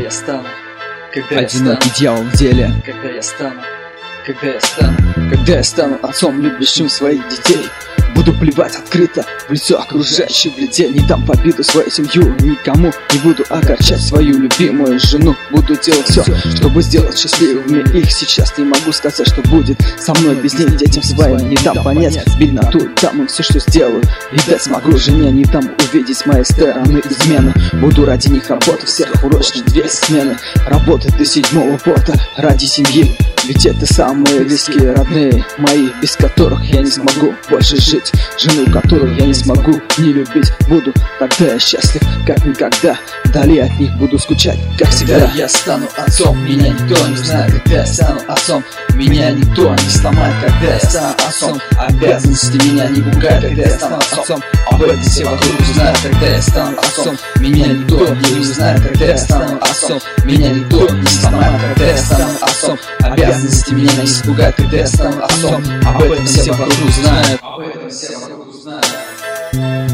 я стану, когда одинокий дьявол в деле. Когда я стану отцом, любящим своих детей. Буду плевать открыто в лицо окружающих людей. Не дам в обиду свою семью никому. Не буду огорчать свою любимую жену. Буду делать все, чтобы сделать счастливыми их. Сейчас не могу сказать, что будет со мной без них. Детям своим не дам понять бедноту. Дам им все, что сделаю, и дать смогу жене. Не дам увидеть с моей стороны измены. Буду ради них работать в сверхурочные 2 смены. Работать до 7-го пота ради семьи. Ведь это самые близкие, родные мои, без которых я не смогу больше жить. Жену, которую я не смогу не любить. Буду тогда я счастлив, как никогда. Вдали от них буду скучать, как всегда. Когда я стану отцом, меня никто не знает. Когда я стану отцом, меня никто не сломает. Когда я стану отцом, обязанности меня не пугают. Когда я стану отцом, об этом все вокруг узнают. Когда я стану отцом, меня никто не узнает. Когда я стану отцом, меня никто не сломает. Когда я стану отцом, обязанности меня не испугают. Когда я стану отцом, об этом все вокруг узнают.